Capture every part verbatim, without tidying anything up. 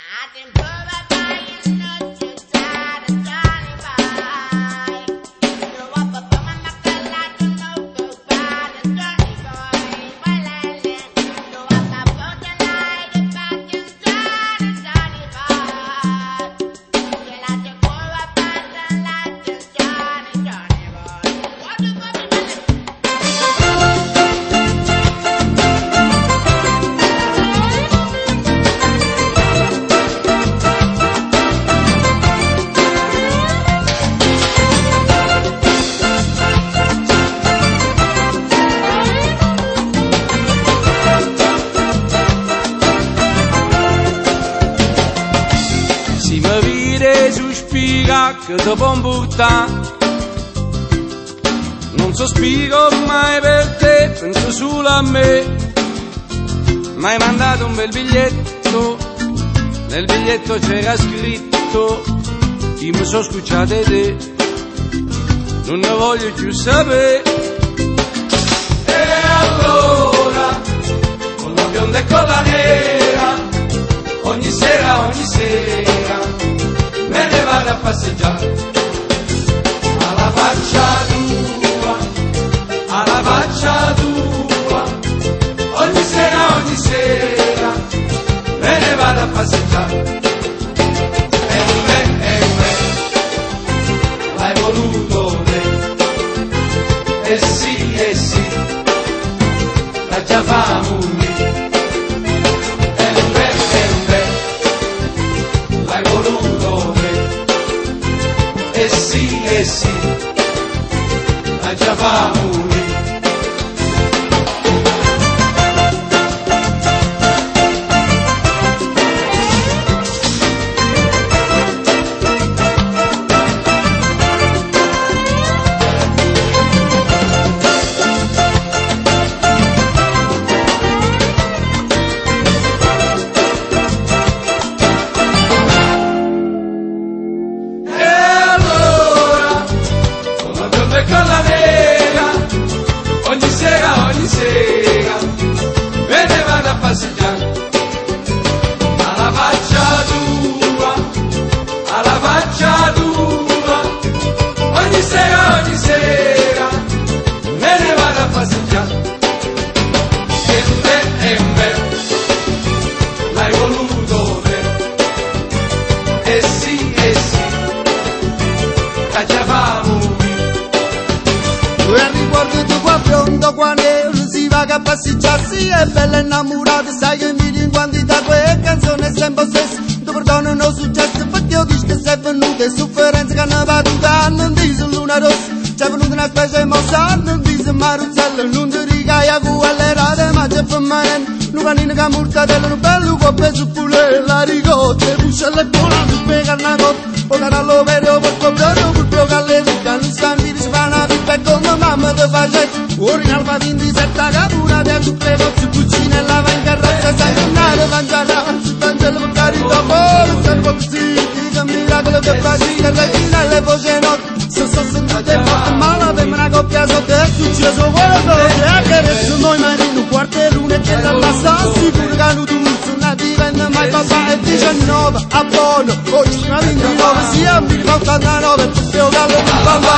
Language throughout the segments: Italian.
Che ti può buttare, non sospiro mai per te, penso solo a me. Mi hai mandato un bel biglietto, nel biglietto c'era scritto: io mi sono scocciato di te, non ne voglio più sapere. E allora, con la bionda e con la nera, ogni sera, ogni sera me ne vado a passeggiare alla faccia tua, alla faccia tua, ogni sera, ogni sera me ne vado a passeggiare. E me, e me, l'hai voluto te, e sì, e sì, la già famo lì. E me, e me, l'hai voluto te, e sì, e sì, la già famo lì. Passeggiarsi è bella innamorata, sai che mi in quantità quelle canzoni è sempre stessa. Tu perdono non successo perché io dico che sei venuta, e sofferenza che hanno battuto non dice luna rossa, c'è venuta una specie mossa, non dice maruzzella, non ti riga a quelle rate ma c'è permanente, un panino che mortadella, un bello coppia su pure la ricotta, e puscella e cola, non spiega una cotta, o canallo vero per coprire, per provare le non sta mi si fa una pippa e come mamma ti faceva. Ora in alba di setta capura di tutte le vostre cucine e lava in carrozza sai tornare mangiare si tangelo per carità poi servo zitti che miracolo che facile le fine e le voce notte se sono sentate fatte male per una coppia sotto è successo quello e che adesso noi marino un quartierone che la passa sicuro che hanno tu non diventa mai papà e diciannove a buono oggi ma ventinove sia mi rivolta a nove tutte o gallo di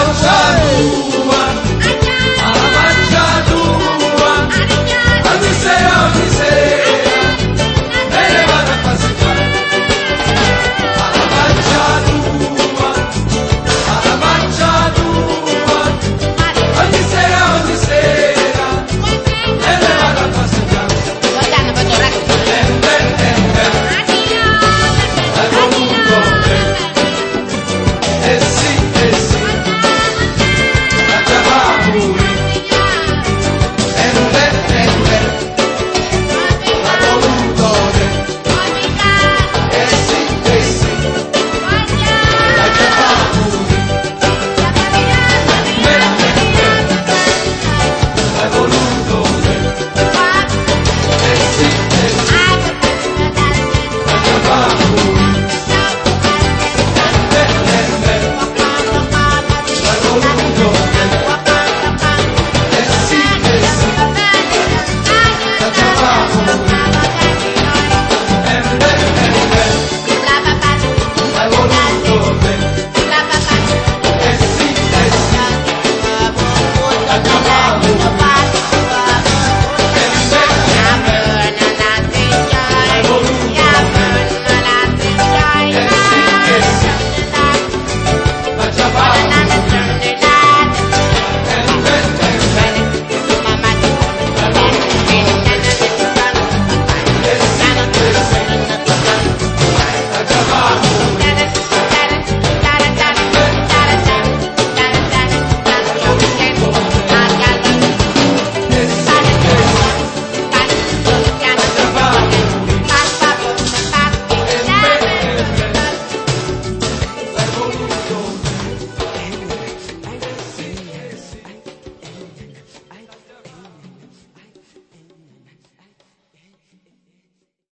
bambino alla faccia tua, ogni sera, ogni sera, me ne vado